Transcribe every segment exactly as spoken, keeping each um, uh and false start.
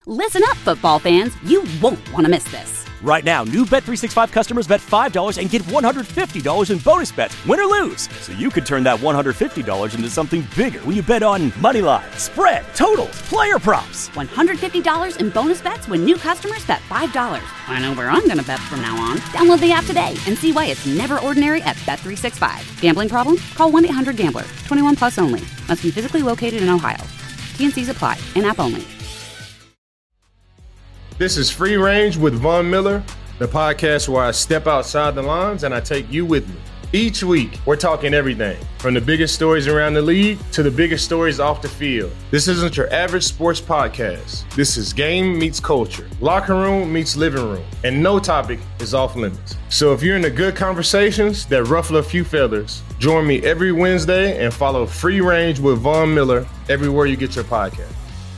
Listen up, football fans. You won't want to miss this. Right now, new Bet three sixty-five customers bet five dollars and get one hundred fifty dollars in bonus bets, win or lose. So you could turn that one hundred fifty dollars into something bigger when you bet on money line, spread, totals, player props. one hundred fifty dollars in bonus bets when new customers bet five dollars. I know where I'm going to bet from now on. Download the app today and see why it's never ordinary at Bet three sixty-five. Gambling problem? Call one eight hundred gambler. twenty-one plus only. Must be physically located in Ohio. T N Cs apply. In-app only. This is Free Range with Von Miller, the podcast where I step outside the lines and I take you with me. Each week, we're talking everything from the biggest stories around the league to the biggest stories off the field. This isn't your average sports podcast. This is game meets culture, locker room meets living room, and no topic is off limits. So if you're into good conversations that ruffle a few feathers, join me every Wednesday and follow Free Range with Von Miller everywhere you get your podcast.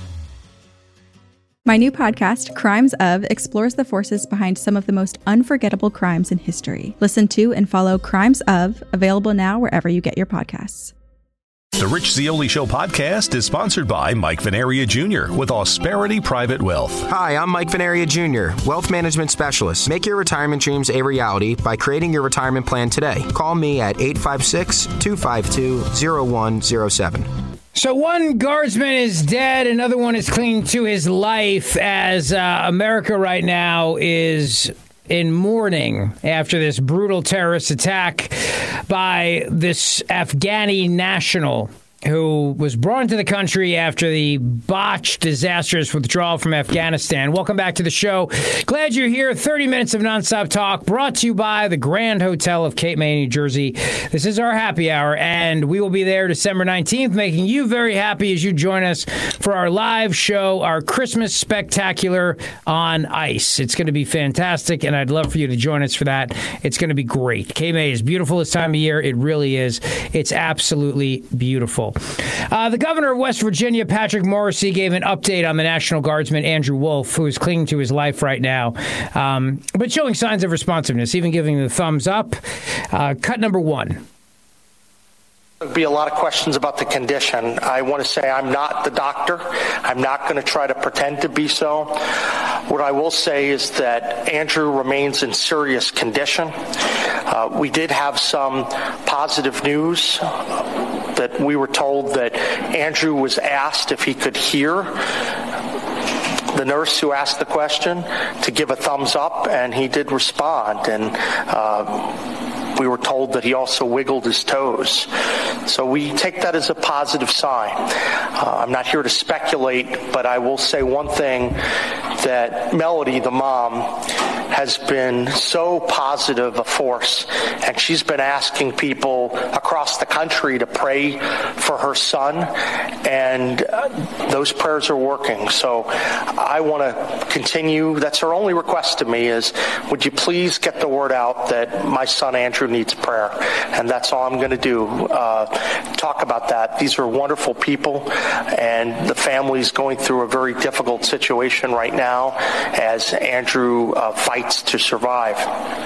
My new podcast, Crimes Of, explores the forces behind some of the most unforgettable crimes in history. Listen to and follow Crimes Of, available now wherever you get your podcasts. The Rich Zeoli Show podcast is sponsored by Mike Venaria Junior with Ausperity Private Wealth. Hi, I'm Mike Venaria Junior, Wealth Management Specialist. Make your retirement dreams a reality by creating your retirement plan today. Call me at eight five six, two five two, zero one zero seven. So one guardsman is dead, another one is clinging to his life as uh, America right now is in mourning after this brutal terrorist attack by this Afghani national who was brought into the country after the botched, disastrous withdrawal from Afghanistan. Welcome back to the show. Glad you're here. thirty minutes of nonstop talk brought to you by the Grand Hotel of Cape May, New Jersey. This is our happy hour, and we will be there December nineteenth, making you very happy as you join us for our live show, our Christmas spectacular on ice. It's going to be fantastic, and I'd love for you to join us for that. It's going to be great. Cape May is beautiful this time of year. It really is. It's absolutely beautiful. Uh, the governor of West Virginia, Patrick Morrisey, gave an update on the National Guardsman, Andrew Wolf, who is clinging to his life right now, um, but showing signs of responsiveness, even giving the thumbs up. Uh, cut number one. There'll be a lot of questions about the condition. I want to say I'm not the doctor. I'm not going to try to pretend to be so. What I will say is that Andrew remains in serious condition. Uh, we did have some positive news uh, that we were told that Andrew was asked if he could hear the nurse who asked the question to give a thumbs up, and he did respond. And uh, we were told that he also wiggled his toes. So we take that as a positive sign. Uh, I'm not here to speculate, but I will say one thing, that Melody, the mom, has been so positive a force, and she's been asking people across the country to pray for her son, and uh, those prayers are working. So I want to continue. That's her only request to me is, would you please get the word out that my son Andrew needs prayer? And that's all I'm going to do. Uh, talk about that. These are wonderful people, and the family's going through a very difficult situation right now as Andrew uh, fights to survive.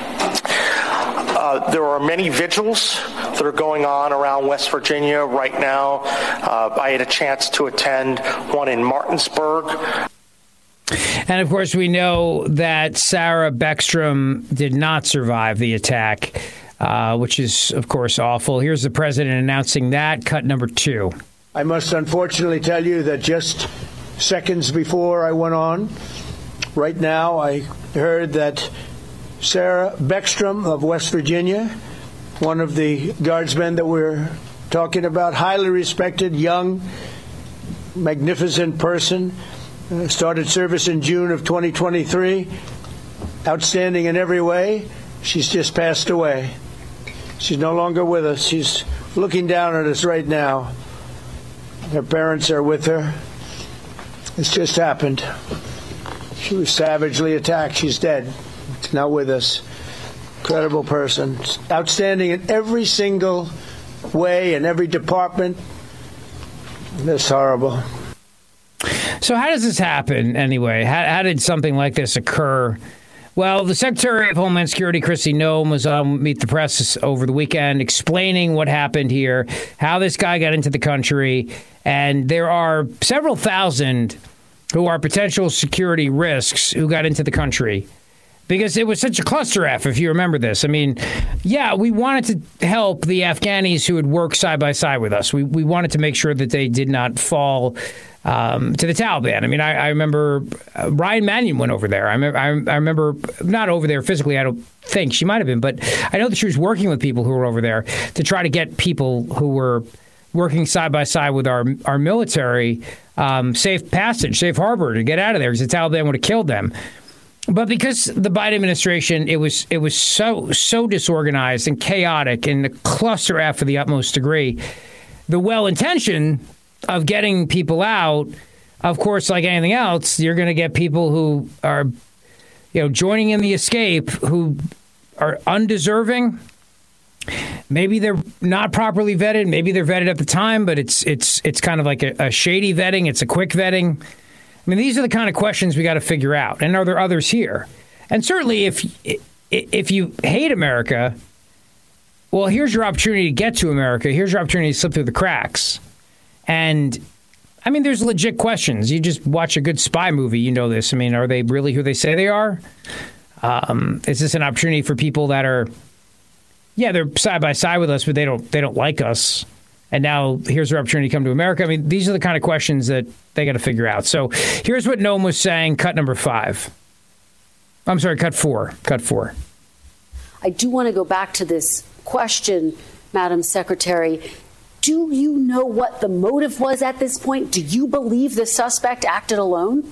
Uh, there are many vigils that are going on around West Virginia right now. Uh, I had a chance to attend one in Martinsburg. And, of course, we know that Sarah Beckstrom did not survive the attack, uh, which is, of course, awful. Here's the president announcing that. Cut number two. I must unfortunately tell you that just seconds before I went on, right now I heard that Sarah Beckstrom of West Virginia, one of the guardsmen that we're talking about, highly respected, young, magnificent person, uh, started service in June of twenty twenty-three, outstanding in every way. She's just passed away. She's no longer with us. She's looking down at us right now. Her parents are with her. It's just happened. She was savagely attacked. She's dead. She's not with us. Incredible person. Outstanding in every single way, in every department. This horrible. So how does this happen anyway? How, how did something like this occur? Well, the Secretary of Homeland Security, Kristi Noem, was on Meet the Press over the weekend explaining what happened here, how this guy got into the country, and there are several thousand who are potential security risks who got into the country. Because it was such a cluster F, if you remember this. I mean, yeah, we wanted to help the Afghanis who had worked side by side with us. We we wanted to make sure that they did not fall um, to the Taliban. I mean, I, I remember uh, Ryan Mannion went over there. I, me- I, I remember not over there physically, I don't think. She might have been. But I know that she was working with people who were over there to try to get people who were working side by side with our, our military um, safe passage, safe harbor to get out of there because the Taliban would have killed them. But because the Biden administration, it was it was so so disorganized and chaotic and a cluster F to the utmost degree, the well-intentioned of getting people out, of course, like anything else, you're going to get people who are, you know, joining in the escape who are undeserving. Maybe they're not properly vetted. Maybe they're vetted at the time, but it's it's it's kind of like a, a shady vetting. It's a quick vetting. I mean, these are the kind of questions we got to figure out. And are there others here? And certainly if if you hate America, well, here's your opportunity to get to America. Here's your opportunity to slip through the cracks. And, I mean, there's legit questions. You just watch a good spy movie, you know this. I mean, are they really who they say they are? Um, is this an opportunity for people that are, yeah, they're side by side with us, but they don't they don't like us? And now here's their opportunity to come to America. I mean, these are the kind of questions that they got to figure out. So here's what Noam was saying, cut number five. I'm sorry, cut four. Cut four. I do want to go back to this question, Madam Secretary. Do you know what the motive was at this point? Do you believe the suspect acted alone?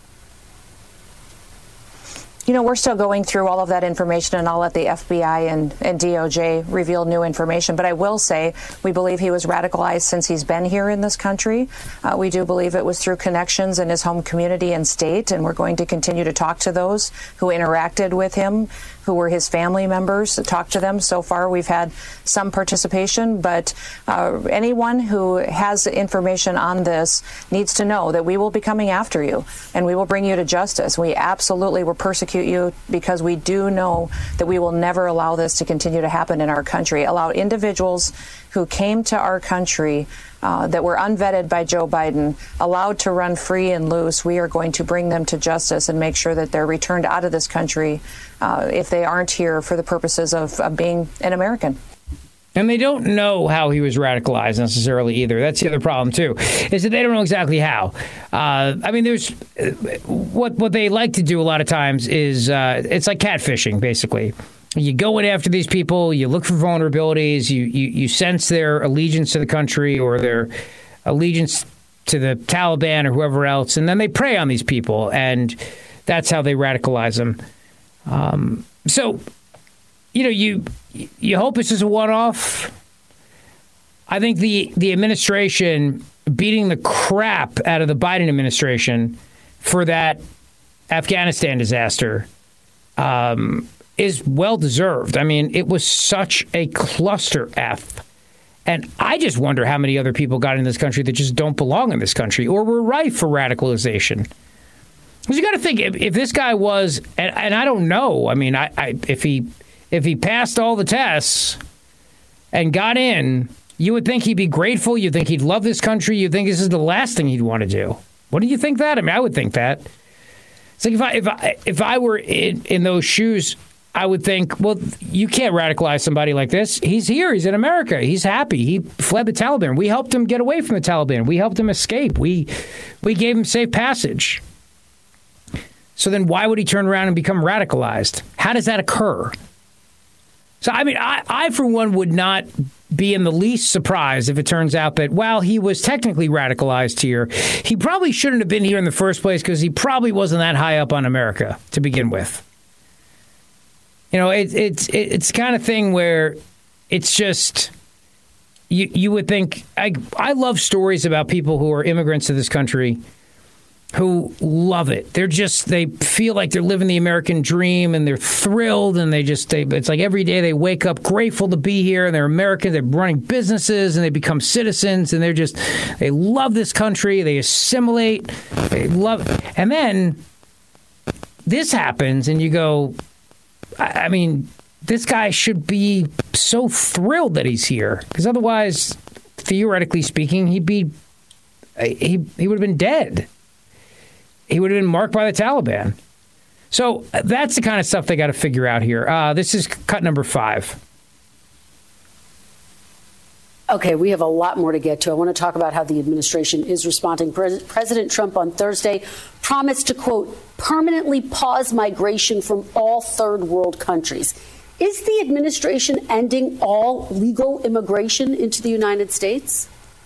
You know, we're still going through all of that information, and I'll let the F B I and, and D O J reveal new information. But I will say we believe he was radicalized since he's been here in this country. Uh, we do believe it was through connections in his home community and state, and we're going to continue to talk to those who interacted with him, who were his family members, to talk to them. So far, we've had some participation, but uh, anyone who has information on this needs to know that we will be coming after you, and we will bring you to justice. We absolutely will persecute you because we do know that we will never allow this to continue to happen in our country. Allow individuals who came to our country uh, that were unvetted by Joe Biden, allowed to run free and loose. We are going to bring them to justice and make sure that they're returned out of this country uh, if they aren't here for the purposes of, of being an American. And they don't know how he was radicalized necessarily either. That's the other problem, too, is that they don't know exactly how. Uh, I mean, there's what what they like to do a lot of times is uh, it's like catfishing, basically. You go in after these people, you look for vulnerabilities, you, you, you sense their allegiance to the country or their allegiance to the Taliban or whoever else, and then they prey on these people, and that's how they radicalize them. Um, so, you know, you you hope this is a one-off. I think the, the administration beating the crap out of the Biden administration for that Afghanistan disaster um, is well-deserved. I mean, it was such a cluster F. And I just wonder how many other people got in this country that just don't belong in this country or were ripe for radicalization. Because you got to think, if, if this guy was, and, and I don't know, I mean, I, I if he if he passed all the tests and got in, you would think he'd be grateful. You'd think he'd love this country. You'd think this is the last thing he'd want to do. What do you think that? I mean, I would think that. It's like if I if I if I were in, in those shoes, I would think, well, you can't radicalize somebody like this. He's here. He's in America. He's happy. He fled the Taliban. We helped him get away from the Taliban. We helped him escape. We we gave him safe passage. So then why would he turn around and become radicalized? How does that occur? So, I mean, I, I, for one, would not be in the least surprised if it turns out that while he was technically radicalized here, he probably shouldn't have been here in the first place because he probably wasn't that high up on America to begin with. You know, it, it's it, it's the kind of thing where it's just, you, you would think, I, I love stories about people who are immigrants to this country who love it. They're just, they feel like they're living the American dream and they're thrilled and they just, they, it's like every day they wake up grateful to be here and they're American, they're running businesses and they become citizens and they're just, they love this country, they assimilate, they love it. And then this happens and you go, I, I mean, this guy should be so thrilled that he's here because otherwise, theoretically speaking, he'd be, he, he would have been dead. he would have been marked by the Taliban. So that's the kind of stuff they got to figure out here. Uh, this is cut number five. Okay, we have a lot more to get to. I want to talk about how the administration is responding. Pres- President Trump on Thursday promised to, quote, permanently pause migration from all third world countries. Is the administration ending all legal immigration into the United States?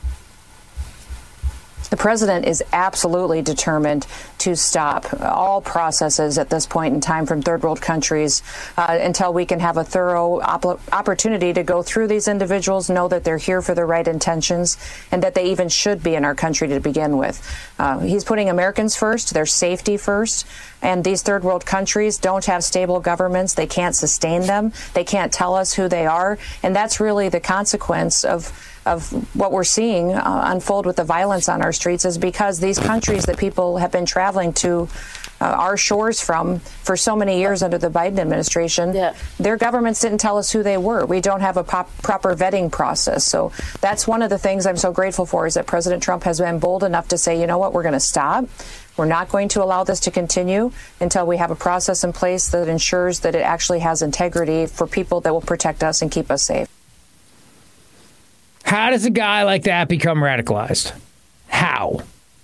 The president is absolutely determined to stop all processes at this point in time from third world countries uh, until we can have a thorough op- opportunity to go through these individuals, know that they're here for the right intentions, and that they even should be in our country to begin with. Uh, he's putting Americans first, their safety first, and these third world countries don't have stable governments. They can't sustain them. They can't tell us who they are, and that's really the consequence of of what we're seeing uh, unfold with the violence on our streets is because these countries that people have been traveling to uh, our shores from for so many years under the Biden administration, yeah. their governments didn't tell us who they were. We don't have a pop- proper vetting process. So that's one of the things I'm so grateful for is that President Trump has been bold enough to say, you know what, we're going to stop. We're not going to allow this to continue until we have a process in place that ensures that it actually has integrity for people that will protect us and keep us safe. How does a guy like that become radicalized? How?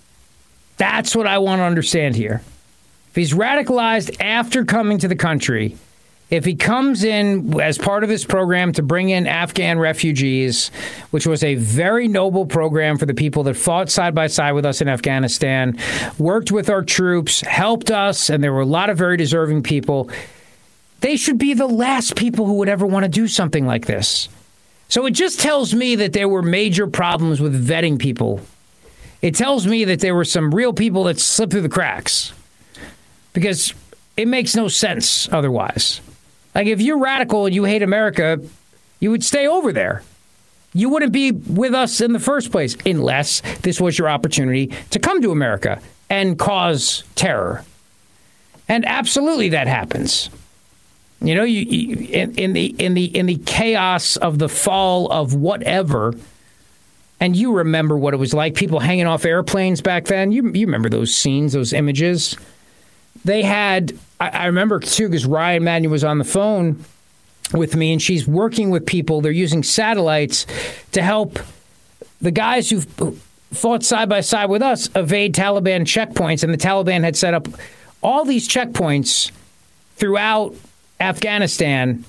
That's what I want to understand here. If he's radicalized after coming to the country, if he comes in as part of this program to bring in Afghan refugees, which was a very noble program for the people that fought side by side with us in Afghanistan, worked with our troops, helped us, and there were a lot of very deserving people, they should be the last people who would ever want to do something like this. So it just tells me that there were major problems with vetting people. It tells me that there were some real people that slipped through the cracks. Because it makes no sense otherwise. Like, if you're radical and you hate America, you would stay over there. You wouldn't be with us in the first place unless this was your opportunity to come to America and cause terror. And absolutely that happens. You know, you, you in, in the in the in the chaos of the fall of whatever, and you remember what it was like, people hanging off airplanes back then. You you remember those scenes, those images. They had, I, I remember too, because Ryan Mannion was on the phone with me, and she's working with people. They're using satellites to help the guys who fought side by side with us evade Taliban checkpoints, and the Taliban had set up all these checkpoints throughout Afghanistan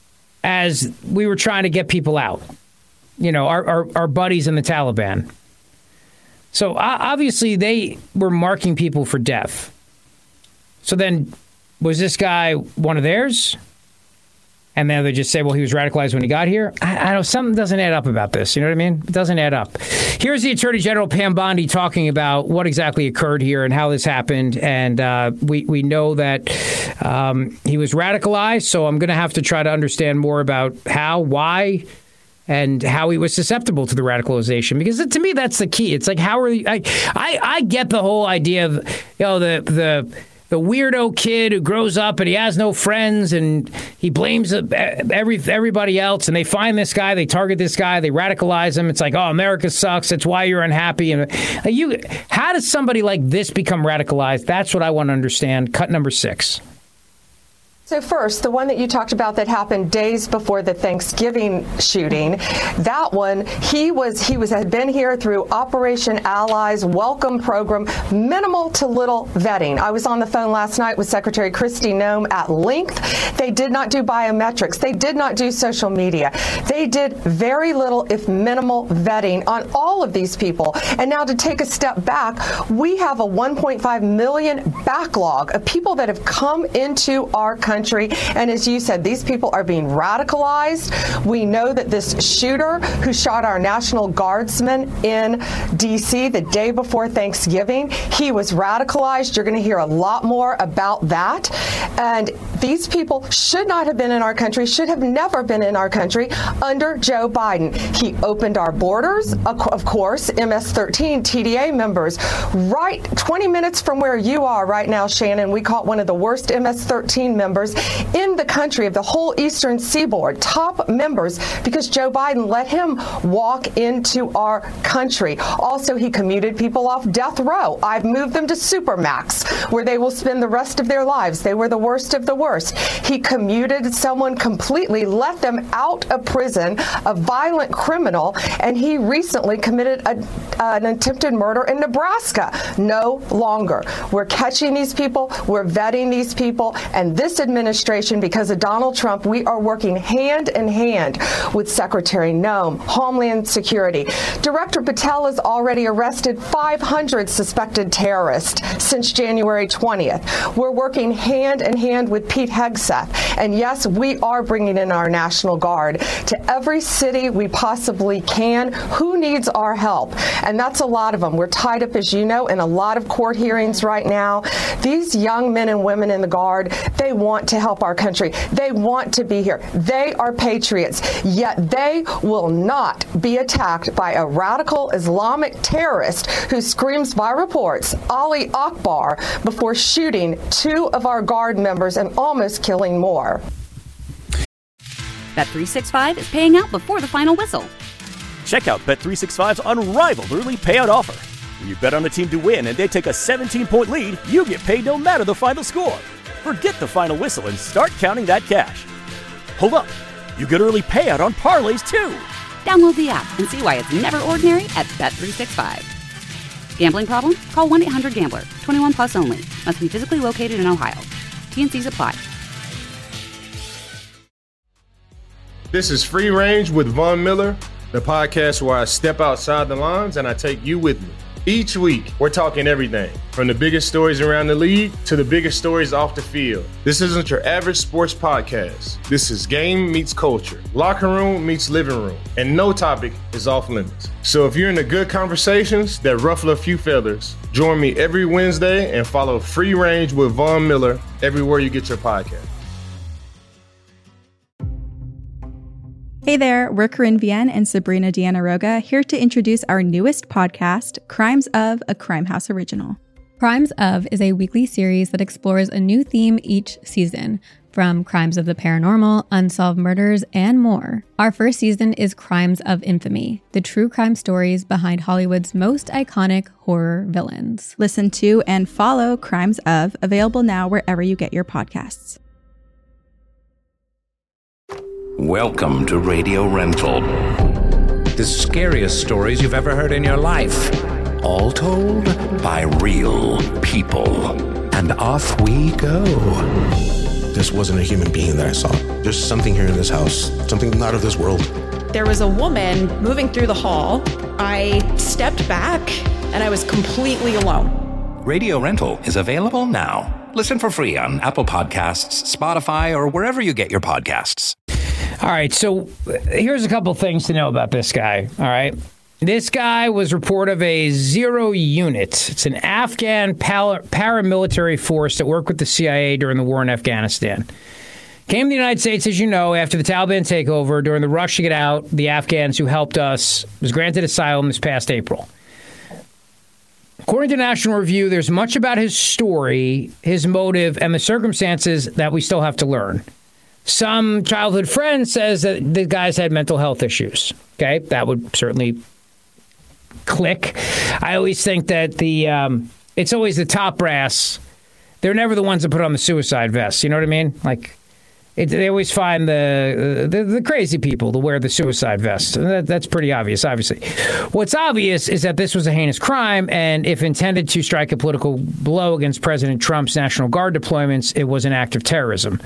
as we were trying to get people out, you know, our, our, our buddies in the Taliban. So uh, obviously they were marking people for death. So then was this guy one of theirs? And then they just say, well, he was radicalized when he got here. I, I know something doesn't add up about this. You know what I mean? It doesn't add up. Here's the Attorney General Pam Bondi talking about what exactly occurred here and how this happened. And uh, we, we know that um, he was radicalized. So I'm going to have to try to understand more about how, why, and how he was susceptible to the radicalization. Because to me, that's the key. It's like, how are you? I, I, I get the whole idea of, you know, the the. The weirdo kid who grows up and he has no friends and he blames every everybody else, and they find this guy, they target this guy, they radicalize him. It's like, oh, America sucks. That's why you're unhappy. And you, how does somebody like this become radicalized? That's what I want to understand. Cut number six. So first, the one that you talked about that happened days before the Thanksgiving shooting, that one, he was he was had been here through Operation Allies Welcome Program, minimal to little vetting. I was on the phone last night with Secretary Kristi Noem at length. They did not do biometrics. They did not do social media. They did very little, if minimal, vetting on all of these people. And now to take a step back, we have a one point five million backlog of people that have come into our country. And as you said, these people are being radicalized. We know that this shooter who shot our National Guardsman in D C the day before Thanksgiving, he was radicalized. You're going to hear a lot more about that. And these people should not have been in our country, should have never been in our country under Joe Biden. He opened our borders, of course, M S thirteen T D A members. Right twenty minutes from where you are right now, Shannon, we caught one of the worst M S thirteen members members in the country of the whole eastern seaboard, top members, because Joe Biden let him walk into our country. Also, he commuted people off death row. I've moved them to Supermax, where they will spend the rest of their lives. They were the worst of the worst. He commuted someone completely, let them out of prison, a violent criminal, and he recently committed a, uh, an attempted murder in Nebraska. No longer. We're catching these people, we're vetting these people, and this administration, because of Donald Trump, we are working hand in hand with Secretary Noem, Homeland Security. Director Patel has already arrested five hundred suspected terrorists since January twentieth. We're working hand in hand with Pete Hegseth. And yes, we are bringing in our National Guard to every city we possibly can. Who needs our help? And that's a lot of them. We're tied up, as you know, in a lot of court hearings right now. These young men and women in the Guard, they want to help our country. They want to be here. They are patriots, yet they will not be attacked by a radical Islamic terrorist who screams by reports, Ali Akbar, before shooting two of our Guard members and almost killing more. Bet three sixty-five is paying out before the final whistle. Check out Bet three sixty-five's unrivaled early payout offer. When you bet on a team to win and they take a seventeen-point lead, you get paid no matter the final score. Forget the final whistle and start counting that cash. Hold up. You get early payout on parlays, too. Download the app and see why it's never ordinary at Bet three sixty-five. Gambling problem? Call one eight hundred gambler. twenty-one plus only. Must be physically located in Ohio. T and C's apply. This is Free Range with Von Miller, the podcast where I step outside the lines and I take you with me. Each week, we're talking everything from the biggest stories around the league to the biggest stories off the field. This isn't your average sports podcast. This is game meets culture, locker room meets living room, and no topic is off limits. So if you're into good conversations that ruffle a few feathers, join me every Wednesday and follow Free Range with Von Miller everywhere you get your podcast. Hey there, we're Corinne Vienne and Sabrina Deanna Roga here to introduce our newest podcast, Crimes of, a Crime House original. Crimes of is a weekly series that explores a new theme each season, from crimes of the paranormal, unsolved murders, and more. Our first season is Crimes of Infamy, the true crime stories behind Hollywood's most iconic horror villains. Listen to and follow Crimes of, available now wherever you get your podcasts. Welcome to Radio Rental. The scariest stories you've ever heard in your life. All told by real people. And off we go. This wasn't a human being that I saw. There's something here in this house. Something not of this world. There was a woman moving through the hall. I stepped back and I was completely alone. Radio Rental is available now. Listen for free on Apple Podcasts, Spotify, or wherever you get your podcasts. All right, so here's a couple things to know about this guy, all right? This guy was reported of a Zero Unit. It's an Afghan pal- paramilitary force that worked with the C I A during the war in Afghanistan. Came to the United States, as you know, after the Taliban takeover. During the rush to get out, the Afghans who helped us was granted asylum this past April. According to National Review, there's much about his story, his motive, and the circumstances that we still have to learn. Some childhood friend says that the guy's had mental health issues. Okay, that would certainly click. I always think that the um, it's always the top brass. They're never the ones that put on the suicide vests. You know what I mean? Like it, they always find the, the the crazy people to wear the suicide vests. That, that's pretty obvious, obviously. What's obvious is that this was a heinous crime, and if intended to strike a political blow against President Trump's National Guard deployments, it was an act of terrorism.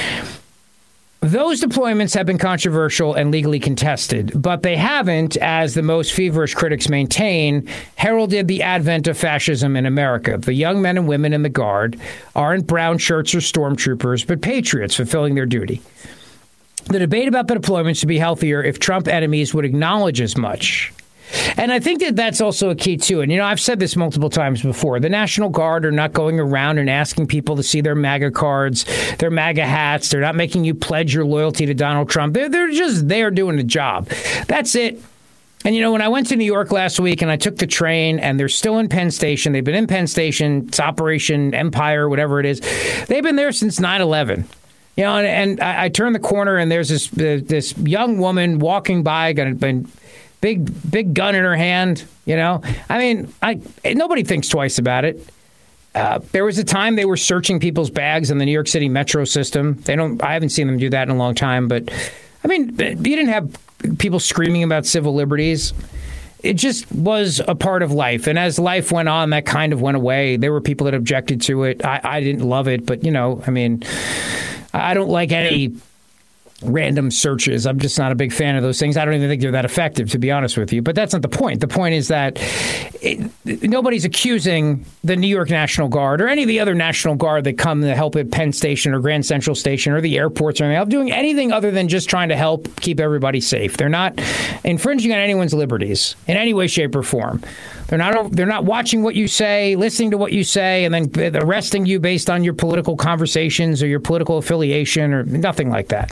Those deployments have been controversial and legally contested, but they haven't, as the most feverish critics maintain, heralded the advent of fascism in America. The young men and women in the Guard aren't brown shirts or stormtroopers, but patriots fulfilling their duty. The debate about the deployments should be healthier if Trump enemies would acknowledge as much. And I think that that's also a key, too. And, you know, I've said this multiple times before. The National Guard are not going around and asking people to see their MAGA cards, their MAGA hats. They're not making you pledge your loyalty to Donald Trump. They're, they're just there doing the job. That's it. And, you know, when I went to New York last week and I took the train and they're still in Penn Station, they've been in Penn Station, it's Operation Empire, whatever it is. They've been there since nine eleven. You know, and, and I, I turn the corner and there's this uh, this young woman walking by, got a big big gun in her hand. You know, I mean, I nobody thinks twice about it. Uh, there was a time they were searching people's bags in the New York City metro system. They don't. I haven't seen them do that in a long time. But I mean, you didn't have people screaming about civil liberties. It just was a part of life. And as life went on, that kind of went away. There were people that objected to it. I, I didn't love it, but you know, I mean. I don't like any random searches. I'm just not a big fan of those things. I don't even think they're that effective, to be honest with you. But that's not the point. The point is that it, nobody's accusing the New York National Guard or any of the other National Guard that come to help at Penn Station or Grand Central Station or the airports or anything else, doing anything other than just trying to help keep everybody safe. They're not infringing on anyone's liberties in any way, shape, or form. They're not they're not watching what you say, listening to what you say, and then arresting you based on your political conversations or your political affiliation or nothing like that.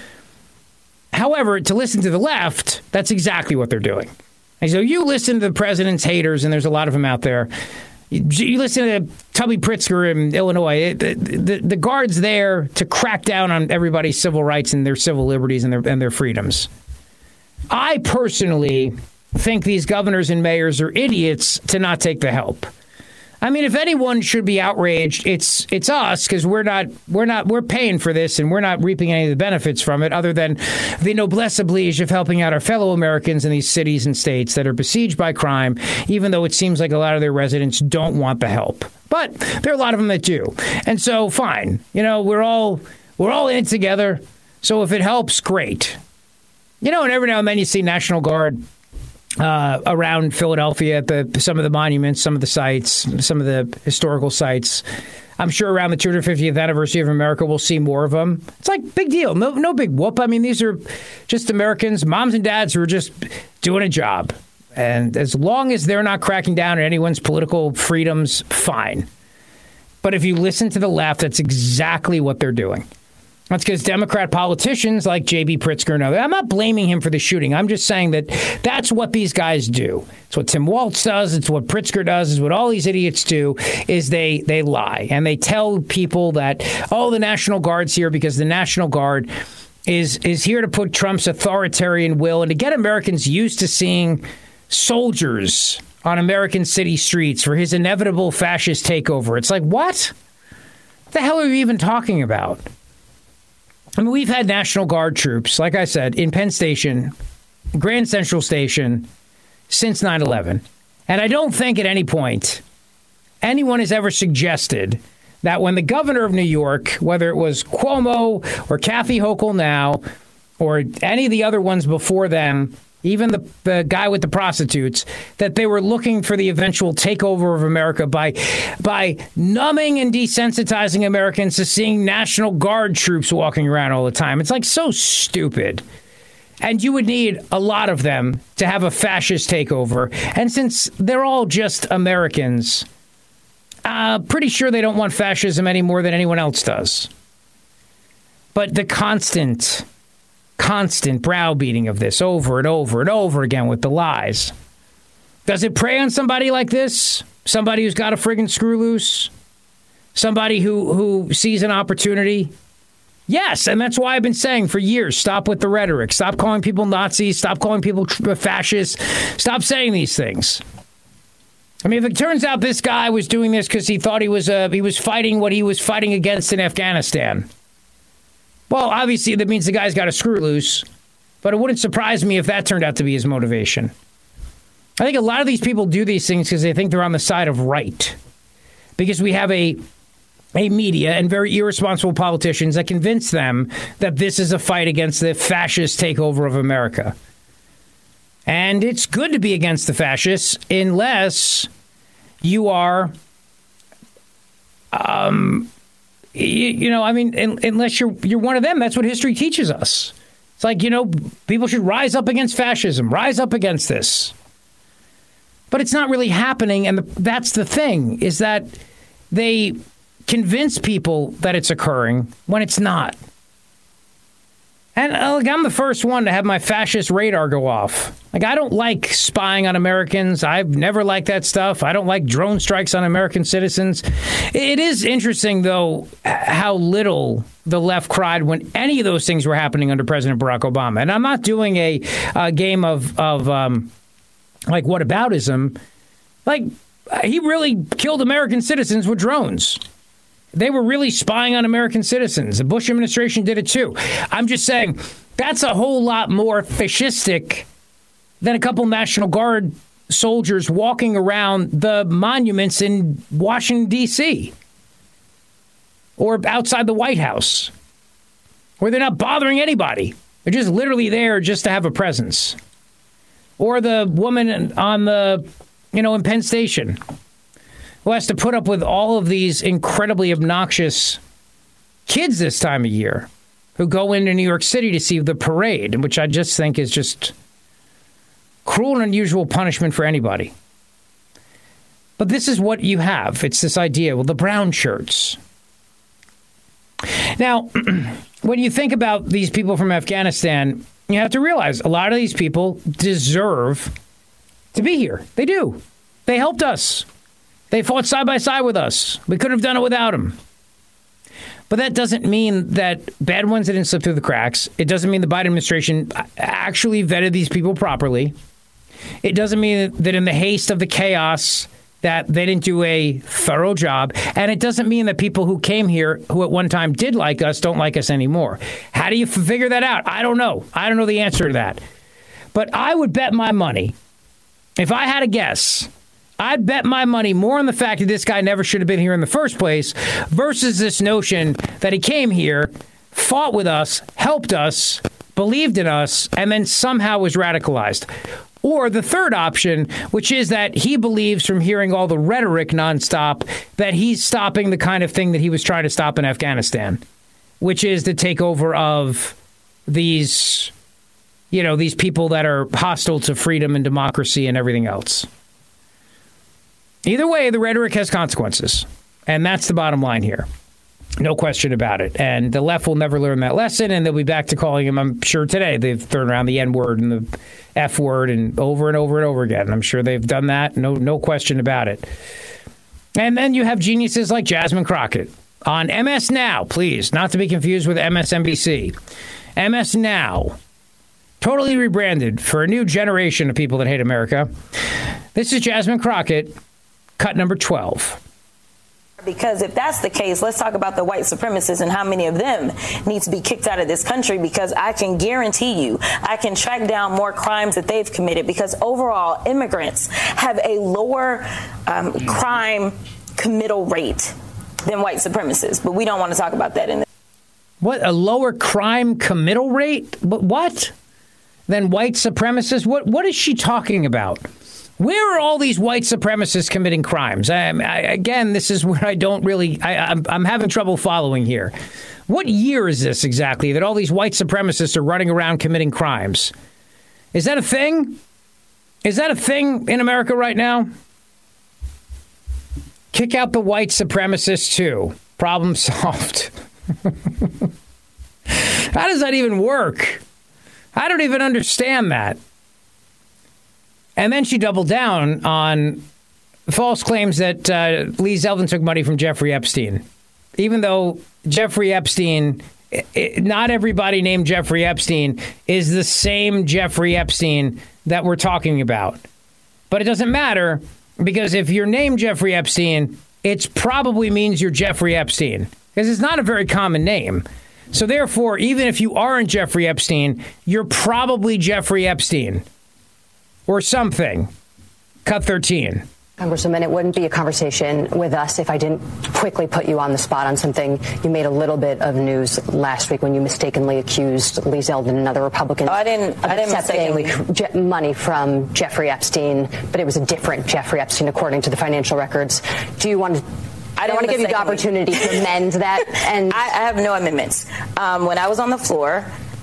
However, to listen to the left, that's exactly what they're doing. And so you listen to the president's haters, and there's a lot of them out there. You, you listen to Tubby Pritzker in Illinois. The, the, the Guard's there to crack down on everybody's civil rights and their civil liberties and their, and their freedoms. I personally think these governors and mayors are idiots to not take the help. I mean, if anyone should be outraged, it's it's us because we're not we're not we're paying for this and we're not reaping any of the benefits from it, other than the noblesse oblige of helping out our fellow Americans in these cities and states that are besieged by crime, even though it seems like a lot of their residents don't want the help. But there are a lot of them that do, and so fine. You know, we're all we're all in it together. So if it helps, great. You know, and every now and then you see National Guard Uh, around Philadelphia at the some of the monuments, some of the sites, some of the historical sites. I'm sure around the two hundred fiftieth anniversary of America, we'll see more of them. It's like big deal. No, no big whoop. I mean, these are just Americans, moms and dads who are just doing a job. And as long as they're not cracking down on anyone's political freedoms, fine. But if you listen to the left, that's exactly what they're doing. That's because Democrat politicians like J B Pritzker and others, I'm not blaming him for the shooting. I'm just saying that that's what these guys do. It's what Tim Walz does. It's what Pritzker does. It's what all these idiots do is they they lie. And they tell people that, oh, the National Guard's here because the National Guard is is here to put Trump's authoritarian will and to get Americans used to seeing soldiers on American city streets for his inevitable fascist takeover. It's like, what? What the hell are you even talking about? I mean, we've had National Guard troops, like I said, in Penn Station, Grand Central Station, since nine eleven. And I don't think at any point anyone has ever suggested that when the governor of New York, whether it was Cuomo or Kathy Hochul now, or any of the other ones before them, even the, the guy with the prostitutes, that they were looking for the eventual takeover of America by by numbing and desensitizing Americans to seeing National Guard troops walking around all the time. It's like so stupid. And you would need a lot of them to have a fascist takeover. And since they're all just Americans, uh, pretty sure they don't want fascism any more than anyone else does. But the constant... constant browbeating of this over and over and over again with the lies. Does it prey on somebody like this? Somebody who's got a friggin' screw loose? Somebody who, who sees an opportunity? Yes, and that's why I've been saying for years, stop with the rhetoric. Stop calling people Nazis. Stop calling people fascists. Stop saying these things. I mean, if it turns out this guy was doing this because he thought he was uh, he was fighting what he was fighting against in Afghanistan, well, obviously, that means the guy's got a screw loose, but it wouldn't surprise me if that turned out to be his motivation. I think a lot of these people do these things because they think they're on the side of right, because we have a a media and very irresponsible politicians that convince them that this is a fight against the fascist takeover of America. And it's good to be against the fascists unless you are... um. You, you know, I mean, in, unless you're you're one of them, that's what history teaches us. It's like, you know, people should rise up against fascism, rise up against this. But it's not really happening. And the, that's the thing, is that they convince people that it's occurring when it's not. And uh, look, I'm the first one to have my fascist radar go off. Like, I don't like spying on Americans. I've never liked that stuff. I don't like drone strikes on American citizens. It is interesting, though, how little the left cried when any of those things were happening under President Barack Obama. And I'm not doing a, a game of, of um, like, whataboutism. Like, he really killed American citizens with drones. They were really spying on American citizens. The Bush administration did it, too. I'm just saying that's a whole lot more fascistic than a couple National Guard soldiers walking around the monuments in Washington, D C or outside the White House, where they're not bothering anybody. They're just literally there just to have a presence. Or the woman on the, you know, in Penn Station, who has to put up with all of these incredibly obnoxious kids this time of year who go into New York City to see the parade, which I just think is just cruel and unusual punishment for anybody. But this is what you have. It's this idea, well, the brown shirts. Now, when you think about these people from Afghanistan, you have to realize a lot of these people deserve to be here. They do. They helped us. They fought side by side with us. We couldn't have done it without them. But that doesn't mean that bad ones didn't slip through the cracks. It doesn't mean the Biden administration actually vetted these people properly. It doesn't mean that in the haste of the chaos that they didn't do a thorough job. And it doesn't mean that people who came here, who at one time did like us, don't like us anymore. How do you figure that out? I don't know. I don't know the answer to that. But I would bet my money, if I had a guess, I'd bet my money more on the fact that this guy never should have been here in the first place versus this notion that he came here, fought with us, helped us, believed in us, and then somehow was radicalized. Or the third option, which is that he believes from hearing all the rhetoric nonstop that he's stopping the kind of thing that he was trying to stop in Afghanistan, which is the takeover of these, you know, these people that are hostile to freedom and democracy and everything else. Either way, the rhetoric has consequences, and that's the bottom line here. No question about it. And the left will never learn that lesson, and they'll be back to calling him, I'm sure today, they've thrown around the N-word and the F-word and over and over and over again. I'm sure they've done that. No, no question about it. And then you have geniuses like Jasmine Crockett on M S Now, please, not to be confused with M S N B C. M S Now, totally rebranded for a new generation of people that hate America. This is Jasmine Crockett. Cut number twelve. Because if that's the case, let's talk about the white supremacists and how many of them need to be kicked out of this country, because I can guarantee you I can track down more crimes that they've committed, because overall immigrants have a lower um, crime committal rate than white supremacists. But we don't want to talk about that in this. What, a lower crime committal rate? But what? Than white supremacists? What? What is she talking about? Where are all these white supremacists committing crimes? I, I, again, this is where I don't really, I, I'm, I'm having trouble following here. What year is this exactly that all these white supremacists are running around committing crimes? Is that a thing? Is that a thing in America right now? Kick out the white supremacists too. Problem solved. How does that even work? I don't even understand that. And then she doubled down on false claims that uh, Lee Zeldin took money from Jeffrey Epstein. Even though Jeffrey Epstein, it, not everybody named Jeffrey Epstein is the same Jeffrey Epstein that we're talking about. But it doesn't matter, because if you're named Jeffrey Epstein, it probably means you're Jeffrey Epstein, because it's not a very common name. So therefore, even if you aren't Jeffrey Epstein, you're probably Jeffrey Epstein. Or something. Cut thirteen. Congresswoman, it wouldn't be a conversation with us if I didn't quickly put you on the spot on something. You made a little bit of news last week when you mistakenly accused Lee Zeldin and other Republicans oh, I didn't, of I didn't accepting mistakenly. Je- money from Jeffrey Epstein, but it was a different Jeffrey Epstein according to the financial records. Do you want to... I don't want to give you the opportunity to amend that. And I, I have no amendments. Um, when I was on the floor,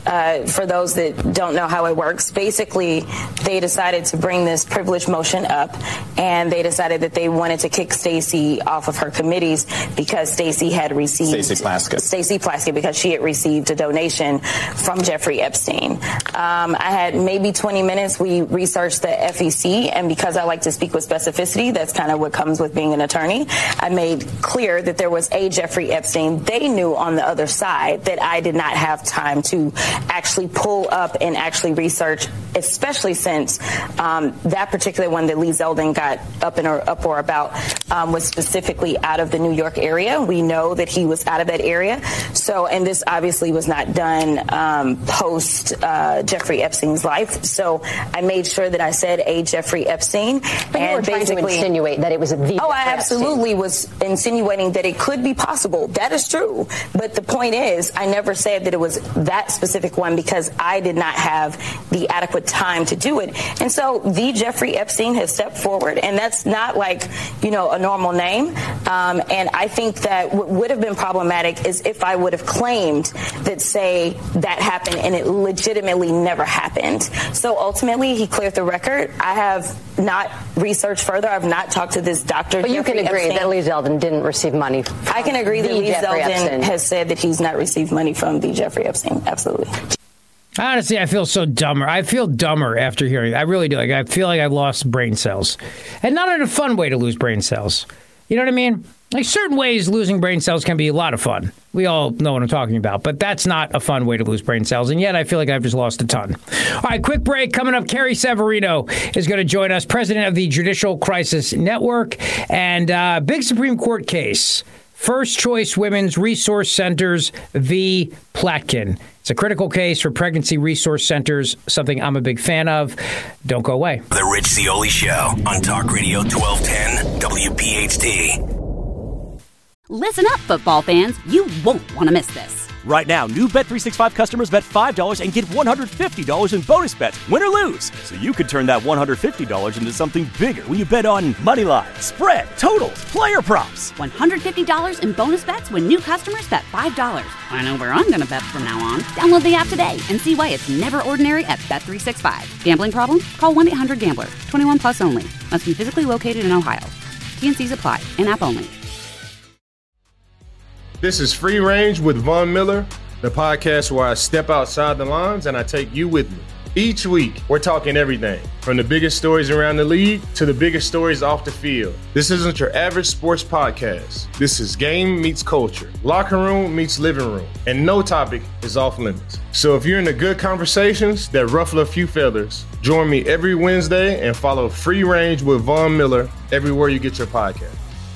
uh, for those that don't know how it works, basically they decided to bring this privilege motion up, and they decided that they wanted to kick Stacey off of her committees because Stacey had received Stacey Plaskett. Stacey Plaskett because she had received a donation from Jeffrey Epstein. Um, I had maybe twenty minutes. We researched the F E C, and because I like to speak with specificity, that's kind of what comes with being an attorney. I made clear that there was a Jeffrey Epstein. They knew on the other side that I did not have time to actually pull up and actually research, especially since um, that particular one that Lee Zeldin got up in an uproar about um, was specifically out of the New York area. We know that he was out of that area. So, and this obviously was not done um, post uh, Jeffrey Epstein's life. So I made sure that I said a Jeffrey Epstein. But and you were trying to insinuate that it was the Oh, I Jeffrey absolutely Epstein. was insinuating that it could be possible. That is true. But the point is, I never said that it was that specific one because I did not have the adequate time to do it. And so the Jeffrey Epstein has stepped forward, and that's not like, you know, a normal name. Um, and I think that what would have been problematic is if I would have claimed that, say, that happened and it legitimately never happened. So ultimately, he cleared the record. I have not researched further. I've not talked to this doctor. But you Jeffrey can agree Epstein. that Lee Zeldin didn't receive money. From I can agree that the Lee Jeffrey Zeldin Epstein. has said that he's not received money from the Jeffrey Epstein. Absolutely. Honestly, I feel so dumber. I feel dumber after hearing it. I really do. Like, I feel like I've lost brain cells. And not in a fun way to lose brain cells. You know what I mean? Like, certain ways losing brain cells can be a lot of fun. We all know what I'm talking about. But that's not a fun way to lose brain cells. And yet I feel like I've just lost a ton. All right, quick break. Coming up, Carrie Severino is going to join us, president of the Judicial Crisis Network. And uh, big Supreme Court case. First Choice Women's Resource Centers v. Platkin. It's a critical case for pregnancy resource centers, something I'm a big fan of. Don't go away. The Rich Zeoli Show on Talk Radio twelve ten W P H T. Listen up, football fans. You won't want to miss this. Right now, new Bet three sixty-five customers bet five dollars and get one hundred fifty dollars in bonus bets, win or lose. So you could turn that one hundred fifty dollars into something bigger when you bet on money line, spread, totals, player props. one hundred fifty dollars in bonus bets when new customers bet five dollars. I know where I'm going to bet from now on. Download the app today and see why it's never ordinary at Bet three sixty-five. Gambling problem? Call one eight hundred gambler. twenty-one plus only. Must be physically located in Ohio. T and C's apply. In-app only. This is Free Range with Von Miller, the podcast where I step outside the lines and I take you with me. Each week, we're talking everything from the biggest stories around the league to the biggest stories off the field. This isn't your average sports podcast. This is game meets culture, locker room meets living room, and no topic is off limits. So if you're into good conversations that ruffle a few feathers, join me every Wednesday and follow Free Range with Von Miller everywhere you get your podcast.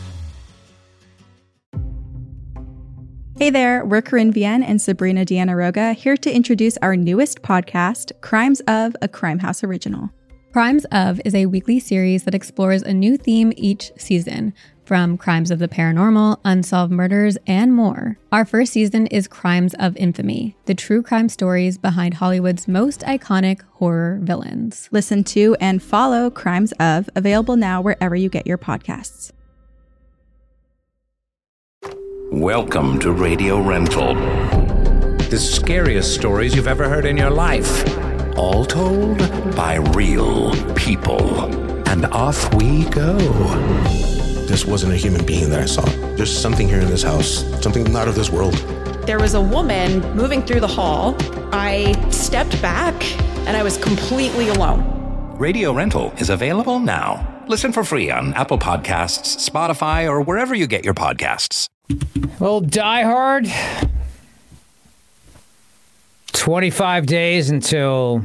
Hey there, we're Corinne Vienne and Sabrina Deanna Roga here to introduce our newest podcast, Crimes of, a Crime House original. Crimes of is a weekly series that explores a new theme each season, from crimes of the paranormal, unsolved murders, and more. Our first season is Crimes of Infamy, the true crime stories behind Hollywood's most iconic horror villains. Listen to and follow Crimes of, available now wherever you get your podcasts. Welcome to Radio Rental. The scariest stories you've ever heard in your life. All told by real people. And off we go. This wasn't a human being that I saw. There's something here in this house, something not of this world. There was a woman moving through the hall. I stepped back and I was completely alone. Radio Rental is available now. Listen for free on Apple Podcasts, Spotify, or wherever you get your podcasts. Well, Die Hard. twenty-five days until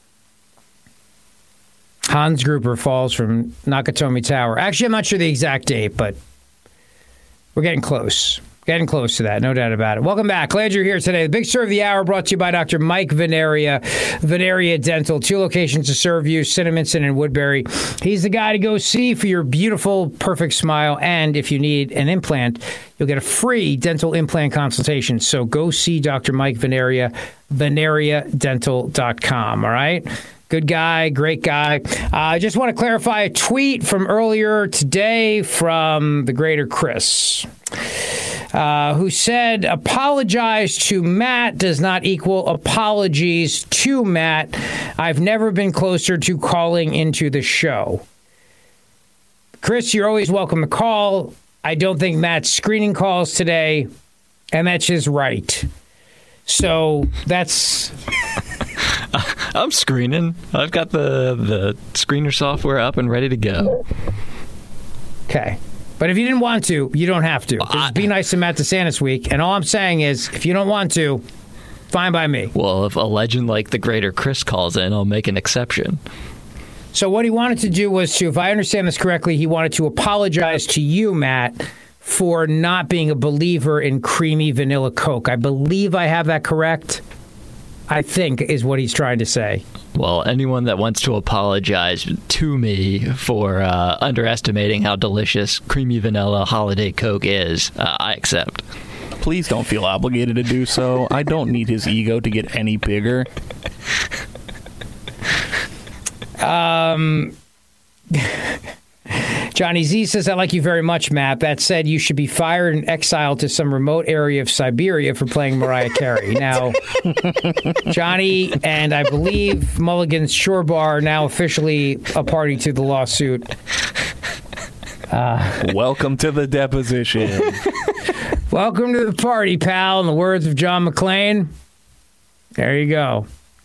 Hans Gruber falls from Nakatomi Tower. Actually, I'm not sure the exact date, but we're getting close. Getting close to that, no doubt about it. Welcome back. Glad you're here today. The big story of the hour brought to you by Doctor Mike Veneria, Veneria Dental. Two locations to serve you, Cinnaminson and Woodbury. He's the guy to go see for your beautiful, perfect smile. And if you need an implant, you'll get a free dental implant consultation. So go see Doctor Mike Veneria, veneria dental dot com, all right? Good guy, great guy. I uh, just want to clarify a tweet from earlier today from the greater Chris. uh, who said apologize to Matt does not equal apologies to Matt. I've never been closer to calling into the show. Chris, you're always welcome to call. I don't think Matt's screening calls today, and that's his right. So that's... I'm screening. I've got the, the screener software up and ready to go. Okay. But if you didn't want to, you don't have to. Just be nice to Matt DeSantis week. And all I'm saying is, if you don't want to, fine by me. Well, if a legend like the greater Chris calls in, I'll make an exception. So what he wanted to do was to, if I understand this correctly, he wanted to apologize to you, Matt, for not being a believer in creamy vanilla Coke. I believe I have that correct. I think is what he's trying to say. Well, anyone that wants to apologize to me for uh, underestimating how delicious creamy vanilla holiday Coke is, uh, I accept. Please don't feel obligated to do so. I don't need his ego to get any bigger. Um... Johnny Z says, I like you very much, Matt. That said, you should be fired and exiled to some remote area of Siberia for playing Mariah Carey. Now, Johnny and I believe Mulligan's Shore Bar are now officially a party to the lawsuit. Uh, Welcome to the deposition. Welcome to the party, pal, in the words of John McClane. There you go.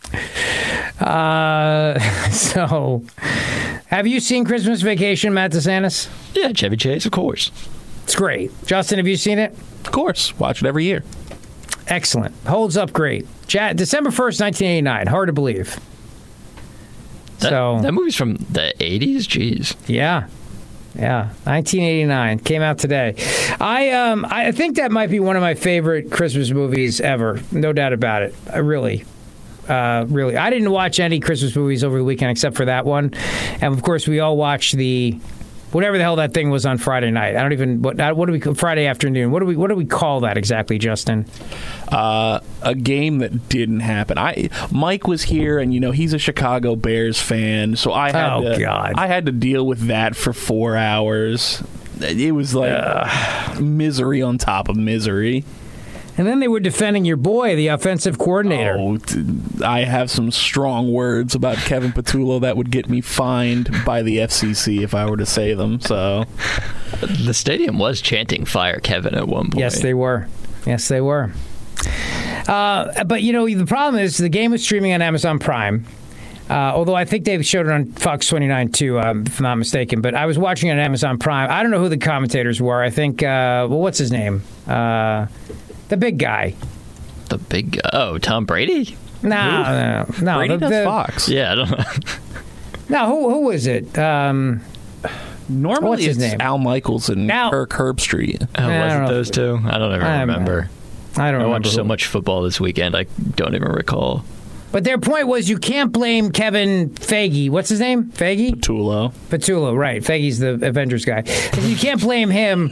Uh, so... Have you seen Christmas Vacation, Matt DeSantis? Yeah, Chevy Chase, of course. It's great. Justin, have you seen it? Of course. Watch it every year. Excellent. Holds up great. Ja- December first, nineteen eighty-nine. Hard to believe. That, so that movie's from the eighties? Jeez. Yeah. Yeah. nineteen eighty-nine. Came out today. I um I think that might be one of my favorite Christmas movies ever. No doubt about it. I really... Uh, really, I didn't watch any Christmas movies over the weekend except for that one, and of course, we all watched the whatever the hell that thing was on Friday night. I don't even what what do we Friday afternoon? What do we what do we call that exactly, Justin? Uh, a game that didn't happen. I Mike was here, and you know he's a Chicago Bears fan, so I had oh, to God. I had to deal with that for four hours. It was like uh, misery on top of misery. And then they were defending your boy, the offensive coordinator. Oh, I have some strong words about Kevin Patullo that would get me fined by the F C C if I were to say them. So, the stadium was chanting "Fire Kevin" at one point. Yes, they were. Yes, they were. Uh, but you know, the problem is the game was streaming on Amazon Prime. Uh, although I think they showed it on Fox twenty-nine too, um, if I'm not mistaken. But I was watching it on Amazon Prime. I don't know who the commentators were. I think, uh, well, what's his name? Uh, The big guy. The big guy? Oh, Tom Brady? No, no, no. Brady the, does the, Fox. Yeah, I don't know. No, who who was it? Um, Normally what's his it's name? Al Michaels and Al- Kirk Herbstreit. Oh, I was don't it know. those two? I don't even I don't remember. know. I don't I remember watched so who. much football this weekend, I don't even recall. But their point was you can't blame Kevin Feige. What's his name? Feige? Patullo. Patullo, right. Feige's the Avengers guy. You can't blame him.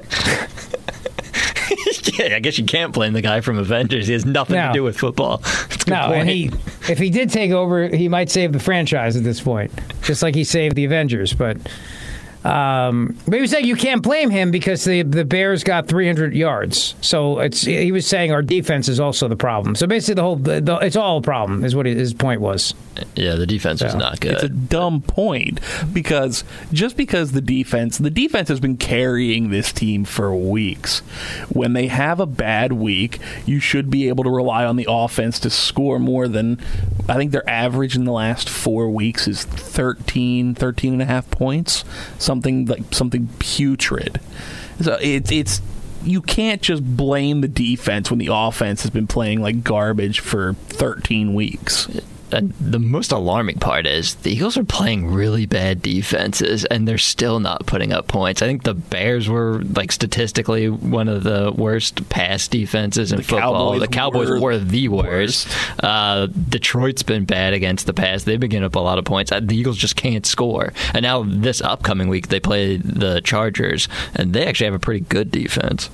Yeah, I guess you can't blame the guy from Avengers. He has nothing No. to do with football. That's a good No, point. and he, if he did take over, he might save the franchise at this point, just like he saved the Avengers. But, um, but he was saying you can't blame him because the the Bears got three hundred yards. So it's he was saying our defense is also the problem. So basically, the whole the, the, it's all a problem is what his point was. Yeah, the defense was So, not good. It's a dumb point because just because the defense, the defense has been carrying this team for weeks. When they have a bad week, you should be able to rely on the offense to score more than, I think their average in the last four weeks is thirteen, thirteen and a half points. Something like something putrid. So it's it's you can't just blame the defense when the offense has been playing like garbage for thirteen weeks. And the most alarming part is the Eagles are playing really bad defenses, and they're still not putting up points. I think the Bears were, like, statistically one of the worst pass defenses in The football. Cowboys the Cowboys were were the worst. Uh, Detroit's been bad against the pass. They've been giving up a lot of points. The Eagles just can't score. And now this upcoming week, they play the Chargers, and they actually have a pretty good defense.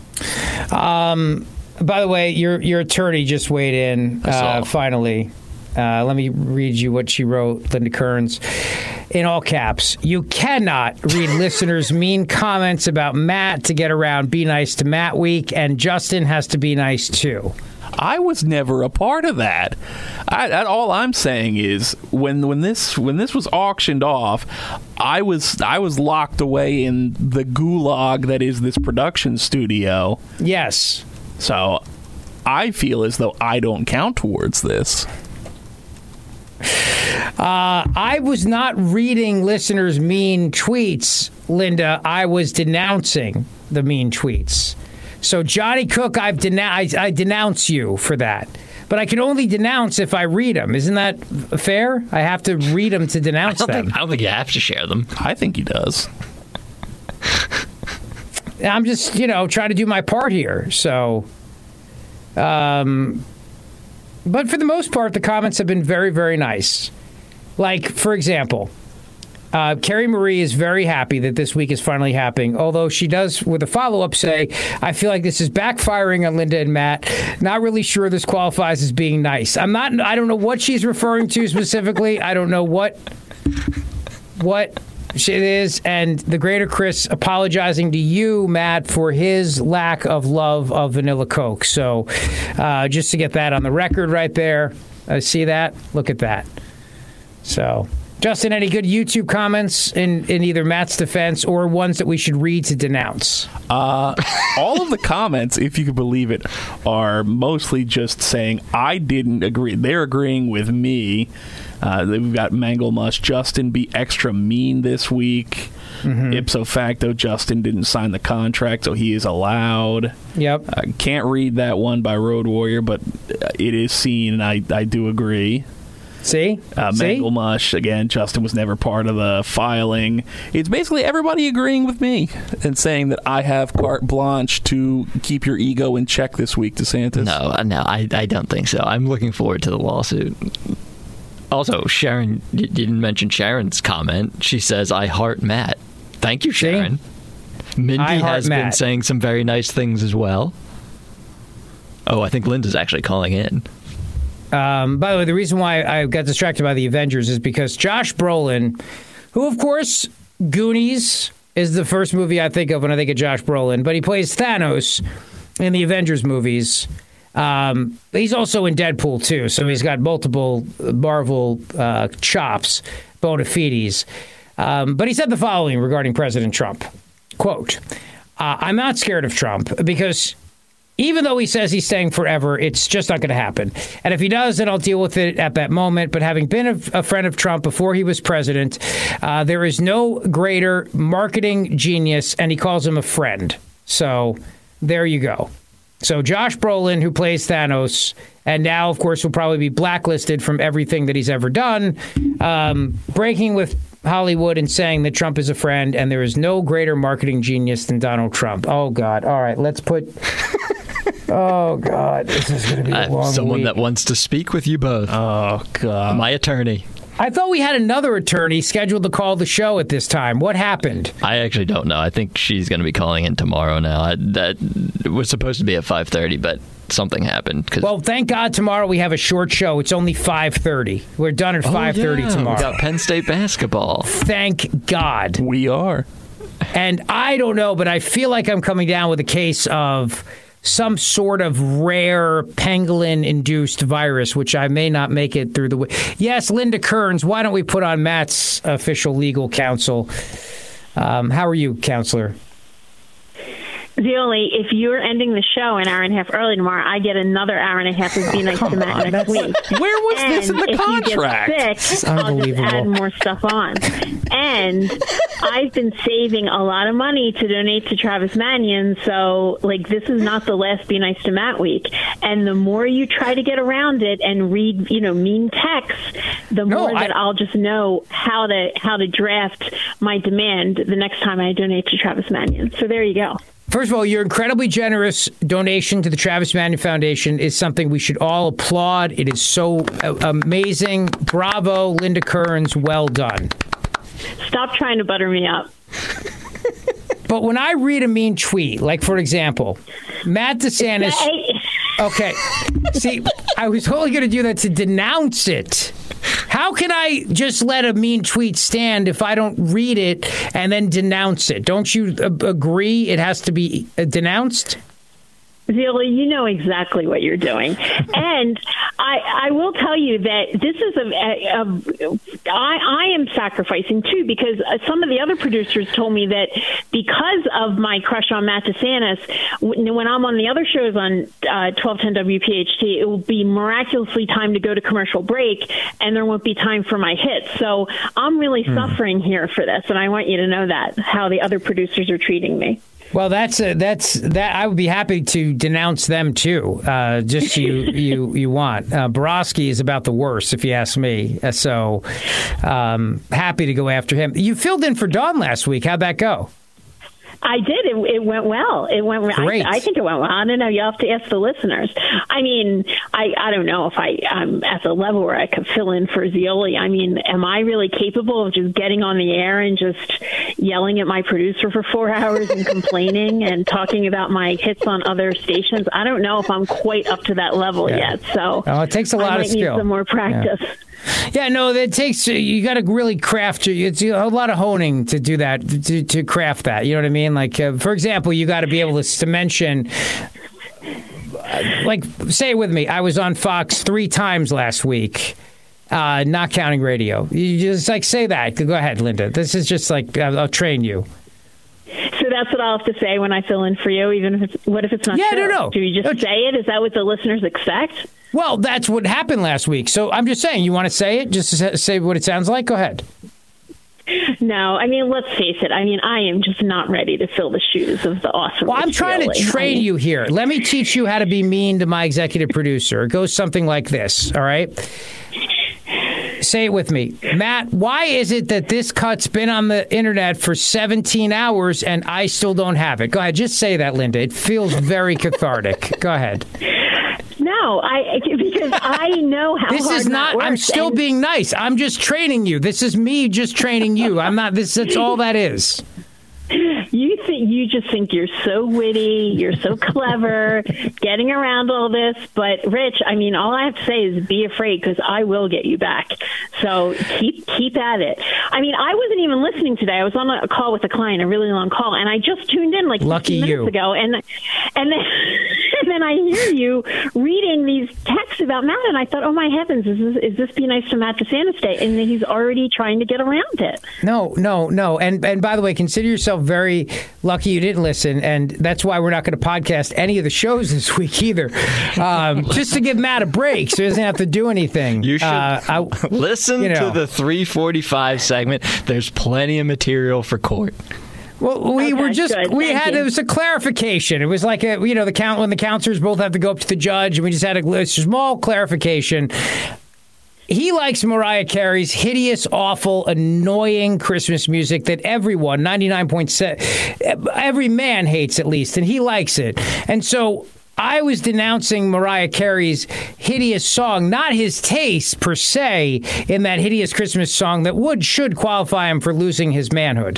Um, by the way, your your attorney just weighed in uh, finally. Uh, let me read you what she wrote, Linda Kearns, in all caps. You cannot read listeners' mean comments about Matt to get around Be Nice to Matt Week, and Justin has to be nice too. I was never a part of that. I, I, all I'm saying is when when this when this was auctioned off, I was I was locked away in the gulag that is this production studio. Yes. So I feel as though I don't count towards this. Uh, I was not reading listeners' mean tweets, Linda. I was denouncing the mean tweets. So, Johnny Cook, I've den- I, I denounce you for that. But I can only denounce if I read them. Isn't that fair? I have to read them to denounce I don't them. Think, I don't think you have to share them. I think he does. I'm just, you know, trying to do my part here. So, um, but for the most part, the comments have been very, very nice. Like, for example, Uh, Carrie Marie is very happy that this week is finally happening, although she does, with a follow-up, say, I feel like this is backfiring on Linda and Matt. Not really sure this qualifies as being nice. I'm not, I don't know what she's referring to specifically. I don't know what, what it is. And the greater Chris apologizing to you, Matt, for his lack of love of vanilla Coke. So uh, just to get that on the record right there. Uh, see that? Look at that. So... Justin, any good YouTube comments in, in either Matt's defense or ones that we should read to denounce? Uh, all of the comments, if you could believe it, are mostly just saying, I didn't agree. They're agreeing with me. Uh, we've got Manglemush. Justin be extra mean this week. Mm-hmm. Ipso facto, Justin didn't sign the contract, so he is allowed. Yep. I can't read that one by Road Warrior, but it is seen, and I, I do agree. See? Uh, See? Manglemush, again, Justin was never part of the filing. It's basically everybody agreeing with me and saying that I have carte blanche to keep your ego in check this week, DeSantis. No, no, I, I don't think so. I'm looking forward to the lawsuit. Also, Sharon, you didn't mention Sharon's comment. She says, I heart Matt. Thank you, Sharon. See? Mindy I heart has Matt. been saying some very nice things as well. Oh, I think Linda's actually calling in. Um, by the way, the reason why I got distracted by the Avengers is because Josh Brolin, who, of course, Goonies is the first movie I think of when I think of Josh Brolin, but he plays Thanos in the Avengers movies. Um, he's also in Deadpool, too, so he's got multiple Marvel uh, chops, bona fides. Um, but he said the following regarding President Trump. Quote, uh, I'm not scared of Trump because... even though he says he's staying forever, it's just not going to happen. And if he does, then I'll deal with it at that moment. But having been a, a friend of Trump before he was president, uh, there is no greater marketing genius, and he calls him a friend. So there you go. So Josh Brolin, who plays Thanos, and now, of course, will probably be blacklisted from everything that he's ever done, um, breaking with Hollywood and saying that Trump is a friend, and there is no greater marketing genius than Donald Trump. Oh, God. All right, let's put... Oh, God. This is going to be a long Someone week. that wants to speak with you both. Oh, God. My attorney. I thought we had another attorney scheduled to call the show at this time. What happened? I actually don't know. I think she's going to be calling in tomorrow now. I, that it was supposed to be at five thirty, but something happened. Cause Well, thank God tomorrow we have a short show. It's only five thirty. We're done at oh, five thirty yeah. tomorrow. We got Penn State basketball. Thank God. We are. And I don't know, but I feel like I'm coming down with a case of some sort of rare pangolin-induced virus, which I may not make it through the way. Yes, Linda Kearns, why don't we put on Matt's official legal counsel? Um, how are you, counselor? Zioli, if you're ending the show an hour and a half early tomorrow, I get another hour and a half of Be Nice to Matt next week. Where was and this in the if contract? You get sick, I'll just add more stuff on. And I've been saving a lot of money to donate to Travis Manion, so like this is not the last Be Nice to Matt week. And the more you try to get around it and read, you know, mean texts, the No, more I- that I'll just know how to how to draft my demand the next time I donate to Travis Manion. So there you go. First of all, your incredibly generous donation to the Travis Manion Foundation is something we should all applaud. It is so uh, amazing. Bravo, Linda Kearns. Well done. Stop trying to butter me up. But when I read a mean tweet, like, for example, Matt DeSantis... Hey, Okay. See, I was only going to do that to denounce it. How can I just let a mean tweet stand if I don't read it and then denounce it? Don't you uh, agree it has to be uh, denounced? Zilli, you know exactly what you're doing. And I, I will tell you that this is a, a, a I, I am sacrificing too, because some of the other producers told me that because of my crush on Matt DeSantis, when I'm on the other shows on uh, twelve ten W P H T, it will be miraculously time to go to commercial break and there won't be time for my hits. So I'm really mm. suffering here for this. And I want you to know that, how the other producers are treating me. Well, that's a, that's that. I would be happy to denounce them too. Uh, just you you you want. Uh, Borowski is about the worst, if you ask me. Uh, so um, happy to go after him. You filled in for Dawn last week. How'd that go? I did. It, it went well. It went. Great. I, I think it went well. I don't know. You have to ask the listeners. I mean, I, I don't know if I, I'm at the level where I could fill in for Zilli. I mean, am I really capable of just getting on the air and just yelling at my producer for four hours and complaining and talking about my hits on other stations? I don't know if I'm quite up to that level yeah. yet. So oh, it takes a lot I might of skill. Need some more practice. Yeah. Yeah, no, it takes, you got to really craft, it's a lot of honing to do that, to, to craft that, you know what I mean? Like, uh, for example, you got to be able to, to mention, uh, like, say it with me, I was on Fox three times last week, uh, not counting radio. You just, like, say that. Go ahead, Linda. This is just, like, I'll, I'll train you. So that's what I'll have to say when I fill in for you, even if it's, what if it's not yeah, true? Yeah, no, no. Do you just no, say it? Is that what the listeners expect? Well, that's what happened last week. So I'm just saying, you want to say it? Just to say what it sounds like? Go ahead. No, I mean, let's face it. I mean, I am just not ready to fill the shoes of the awesome. Well, I'm trying Zilli. to train I mean, you here. Let me teach you how to be mean to my executive producer. It goes something like this, all right? Say it with me. Matt, why is it that this cut's been on the internet for seventeen hours and I still don't have it? Go ahead. Just say that, Linda. It feels very cathartic. Go ahead. No, I because I know how this hard is not. that works, I'm still and, being nice. I'm just training you. This is me just training you. I'm not. This. That's all that is. You think you just think you're so witty, you're so clever, getting around all this. But Rich, I mean, all I have to say is be afraid, because I will get you back. So keep keep at it. I mean, I wasn't even listening today. I was on a call with a client, a really long call, and I just tuned in like Lucky minutes you. ago, and and then and then I hear you reading these texts about Matt, and I thought, oh my heavens, is this is this Be Nice to Matt DeSantis Day? And he's already trying to get around it. No, no, no. And and by the way, consider yourself very lucky you didn't listen, and that's why we're not going to podcast any of the shows this week either. Um, just to give Matt a break, so he doesn't have to do anything. You should uh, I, listen you know. to the three forty-five segment. There's plenty of material for court. Well, we okay, were just, good. we Thank had, you. it was a clarification. It was like, a, you know, the count when the counselors both have to go up to the judge, and we just had a, a small clarification. He likes Mariah Carey's hideous, awful, annoying Christmas music that everyone, ninety-nine point seven, every man hates at least, and he likes it. And so I was denouncing Mariah Carey's hideous song, not his taste per se in that hideous Christmas song that would, should qualify him for losing his manhood.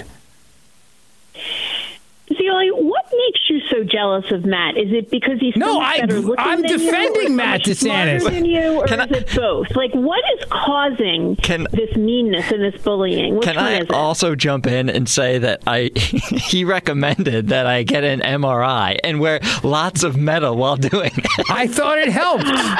Zilli, what makes you so jealous of Matt? Is it because he's so no, much better looking I'm than defending you, or Matt so much DeSantis. smarter than you, or Can is I, it both? Like, what is causing can, this meanness and this bullying? Which can one I is it? also jump in and say that I he recommended that I get an M R I and wear lots of metal while doing it. I thought it helped.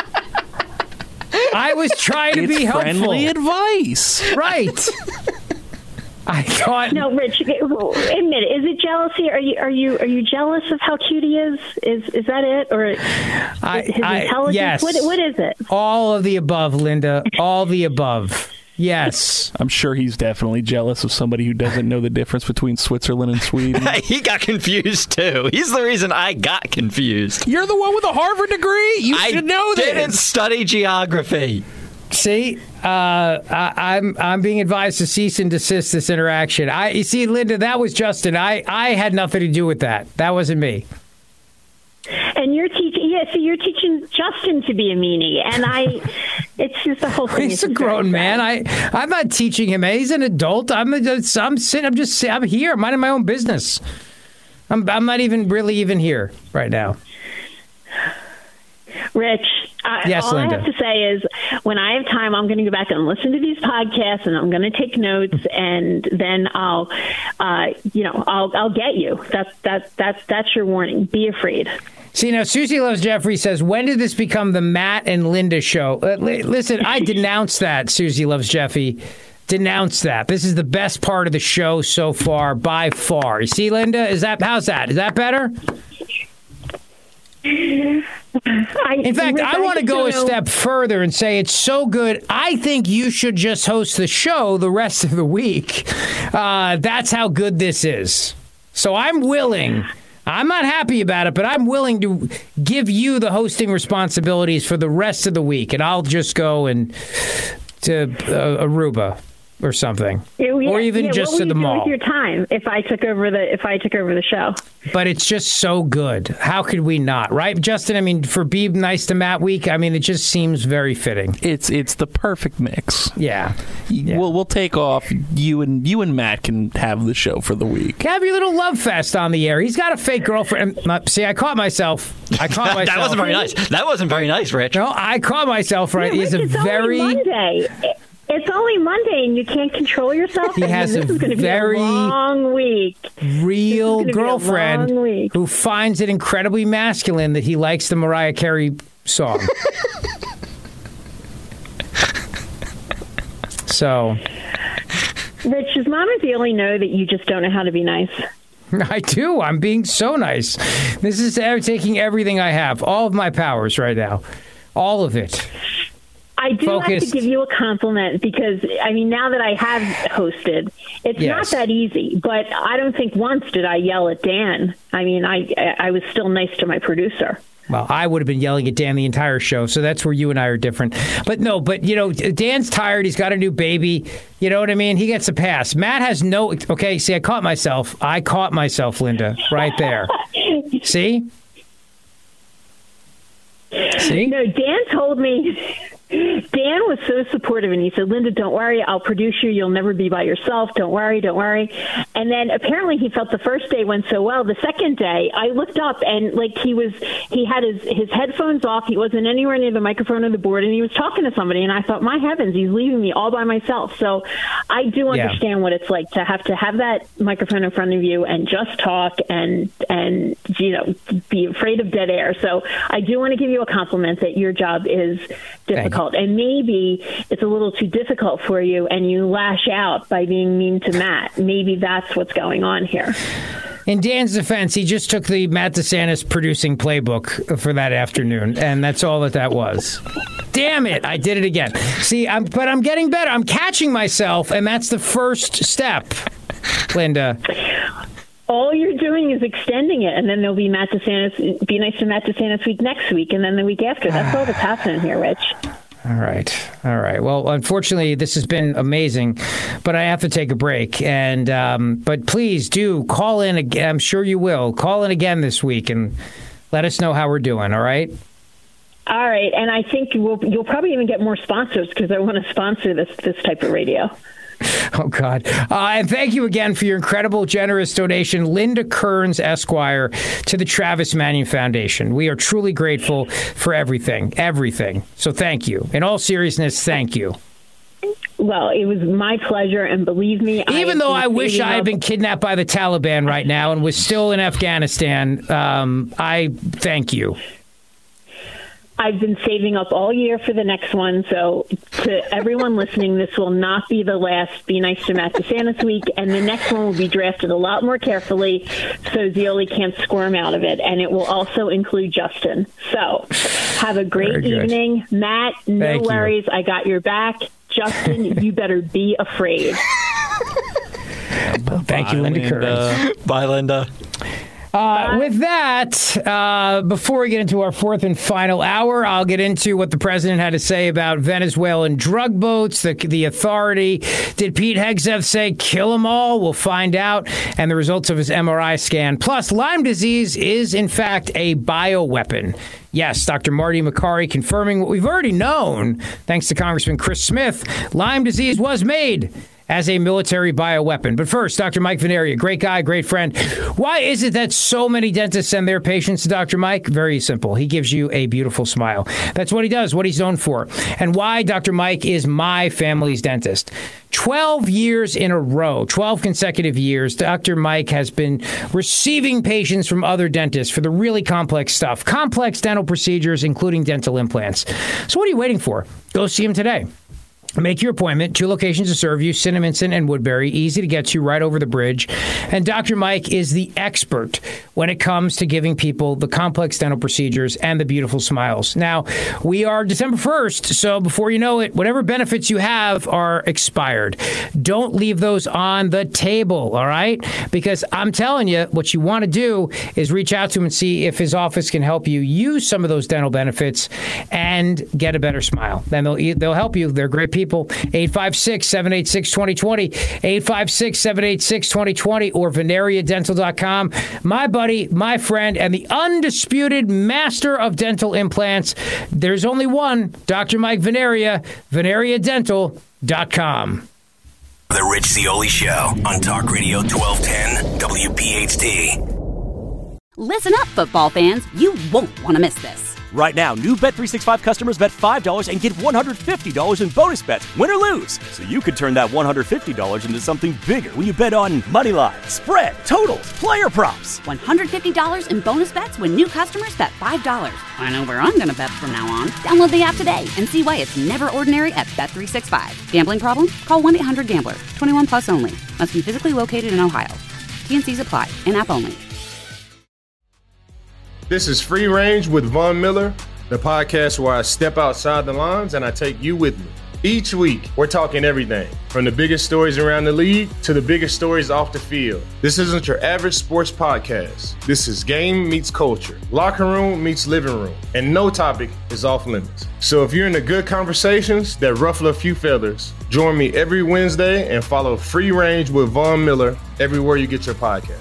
I was trying to it's be helpful. Friendly advice, right? I thought. No, Rich, admit it. Is it jealousy? Are you are you are you jealous of how cute he is? Is is that it, or I, his I, intelligence? yes. What what is it? All of the above, Linda. All the above. Yes. I'm sure he's definitely jealous of somebody who doesn't know the difference between Switzerland and Sweden. He got confused, too. He's the reason I got confused. You're the one with a Harvard degree. You I should know this. I didn't study geography. See, uh, I, I'm I'm being advised to cease and desist this interaction. I you see, Linda, that was Justin. I, I had nothing to do with that. That wasn't me. And you're teaching, yeah. So you're teaching Justin to be a meanie, and I. It's just the whole thing. He's a grown man. I I'm not teaching him. He's an adult. I'm a, I'm sitting. I'm just I'm here. I'm minding my own business. I'm I'm not even really even here right now. Rich, uh, Yes, all Linda. I have to say is when I have time, I'm going to go back and listen to these podcasts, and I'm going to take notes, and then I'll, uh, you know, I'll I'll get you. That's that's that's that's your warning. Be afraid. See, now, Susie Loves Jeffrey says, when did this become the Matt and Linda show? Uh, li- listen, I denounce that, Susie Loves Jeffy. Denounce that. This is the best part of the show so far, by far. You see, Linda? Is that how's that? Is that better? I, In fact, I, I want to just go don't a know. step further and say it's so good. I think you should just host the show the rest of the week. Uh, that's how good this is. So I'm willing. I'm not happy about it, but I'm willing to give you the hosting responsibilities for the rest of the week, and I'll just go and to uh, Aruba or something, Yeah, or even yeah, just what to would the you do mall. with your time if I took over the if I took over the show? But it's just so good. How could we not, right, Justin? I mean, for Be Nice to Matt Week, I mean, it just seems very fitting. It's it's the perfect mix. Yeah. yeah. We'll we'll take off. You and you and Matt can have the show for the week. Have your little love fest on the air. He's got a fake girlfriend. Uh, See, I caught myself. I caught myself. That wasn't very nice. That wasn't very nice, Rich. No, I caught myself. Right, Yeah, he's a Rich, it's very. only Monday. It's only Monday, and you can't control yourself. He I mean, has this a is going to be very a long week. real This is gonna be a girlfriend long week. who finds it incredibly masculine that he likes the Mariah Carey song. So, Rich, does Mom and Bailey know that you just don't know how to be nice? I do. I'm being so nice. This is taking everything I have, all of my powers right now, all of it. I do have Focused. to give you a compliment because, I mean, now that I have hosted, it's Yes. not that easy. But I don't think once did I yell at Dan. I mean, I I was still nice to my producer. Well, I would have been yelling at Dan the entire show, so that's where you and I are different. But no, but, you know, Dan's tired. He's got a new baby. You know what I mean? He gets a pass. Matt has no... Okay, see, I caught myself. I caught myself, Linda, right there. See? See? No, Dan told me... Dan was so supportive, and he said, Linda, don't worry. I'll produce you. You'll never be by yourself. Don't worry. Don't worry. And then apparently he felt the first day went so well. The second day, I looked up, and like he was, he had his, his headphones off. He wasn't anywhere near the microphone or the board, and he was talking to somebody. And I thought, my heavens, he's leaving me all by myself. So I do Yeah. understand what it's like to have to have that microphone in front of you and just talk and, and, you know, be afraid of dead air. So I do want to give you a compliment that your job is difficult. And maybe it's a little too difficult for you and you lash out by being mean to Matt. Maybe that's what's going on here. In Dan's defense, he just took the Matt DeSantis producing playbook for that afternoon, and that's all that that was. Damn it, I did it again. See, I'm, but I'm getting better. I'm catching myself, and that's the first step, Linda. All you're doing is extending it, and then there'll be Matt DeSantis, Be Nice to Matt DeSantis week next week, and then the week after. That's all that's happening here, Rich. All right. All right. Well, unfortunately, this has been amazing, but I have to take a break. And um, but please do call in again. I'm sure you will. Call in again this week and let us know how we're doing. All right. All right, and I think we'll, you'll probably even get more sponsors because I want to sponsor this this type of radio. Oh, God. Uh, and thank you again for your incredible, generous donation, Linda Kearns, Esquire, to the Travis Manion Foundation. We are truly grateful for everything, everything. So thank you. In all seriousness, thank you. Well, it was my pleasure, and believe me, Even I though I wish I had up- been kidnapped by the Taliban right now and was still in Afghanistan, um, I thank you. I've been saving up all year for the next one, so to everyone listening, this will not be the last Be Nice to Matt DeSantis week, and the next one will be drafted a lot more carefully so Zeoli can't squirm out of it, and it will also include Justin. So have a great Very good. evening. Matt, no Thank you. worries. I got your back. Justin, you better be afraid. Thank you, Linda Kearns. Bye, Linda. Uh, with that, uh, before we get into our fourth and final hour, I'll get into what the president had to say about Venezuelan drug boats, the, the authority. Did Pete Hegseth say kill them all? We'll find out. And the results of his M R I scan. Plus, Lyme disease is, in fact, a bioweapon. Yes, Doctor Marty Makary confirming what we've already known, thanks to Congressman Chris Smith. Lyme disease was made as a military bioweapon. But first, Doctor Mike Veneria, great guy, great friend. Why is it that so many dentists send their patients to Doctor Mike? Very simple. He gives you a beautiful smile. That's what he does, what he's known for. And why Doctor Mike is my family's dentist. twelve years in a row, twelve consecutive years, Doctor Mike has been receiving patients from other dentists for the really complex stuff. Complex dental procedures, including dental implants. So what are you waiting for? Go see him today. Make your appointment. Two locations to serve you, Cinnaminson and Woodbury. Easy to get to, right over the bridge. And Doctor Mike is the expert when it comes to giving people the complex dental procedures and the beautiful smiles. Now, we are December first, so before you know it, whatever benefits you have are expired. Don't leave those on the table, all right? Because I'm telling you, what you want to do is reach out to him and see if his office can help you use some of those dental benefits and get a better smile. Then they'll, they'll help you. They're great people. eight five six, seven eight six, two zero two zero, eight five six, seven eight six, two zero two zero, or veneria dental dot com. My buddy, my friend, and the undisputed master of dental implants. There's only one, Doctor Mike Veneria, veneria dental dot com. The Rich Zeoli Show on Talk Radio twelve ten W P H T. Listen up, football fans. You won't want to miss this. Right now, new Bet three sixty-five customers bet five dollars and get one hundred fifty dollars in bonus bets, win or lose. So you could turn that one hundred fifty dollars into something bigger when you bet on money line, spread, totals, player props. one hundred fifty dollars in bonus bets when new customers bet five dollars. I know where I'm going to bet from now on. Download the app today and see why it's never ordinary at Bet three sixty-five. Gambling problem? Call one eight hundred gambler. twenty-one plus only. Must be physically located in Ohio. T and C's apply. In-app only. This is Free Range with Von Miller, the podcast where I step outside the lines and I take you with me. Each week, we're talking everything from the biggest stories around the league to the biggest stories off the field. This isn't your average sports podcast. This is game meets culture, locker room meets living room, and no topic is off limits. So if you're into good conversations that ruffle a few feathers, join me every Wednesday and follow Free Range with Von Miller everywhere you get your podcast.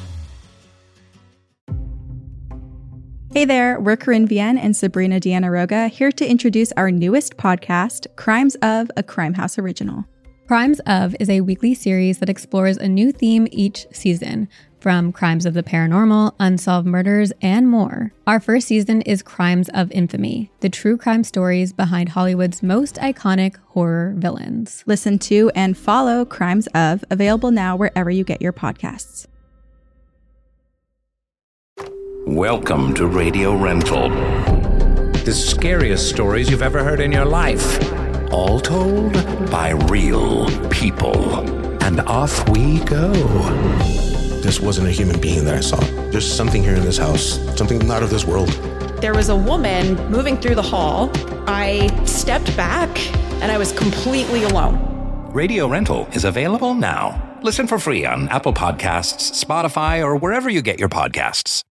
Hey there, we're Corinne Vienne and Sabrina Deanna Roga, here to introduce our newest podcast, Crimes of, a Crime House original. Crimes of is a weekly series that explores a new theme each season, from crimes of the paranormal, unsolved murders, and more. Our first season is Crimes of Infamy, the true crime stories behind Hollywood's most iconic horror villains. Listen to and follow Crimes of, available now wherever you get your podcasts. Welcome to Radio Rental. The scariest stories you've ever heard in your life. All told by real people. And off we go. This wasn't a human being that I saw. There's something here in this house, something not of this world. There was a woman moving through the hall. I stepped back and I was completely alone. Radio Rental is available now. Listen for free on Apple Podcasts, Spotify, or wherever you get your podcasts.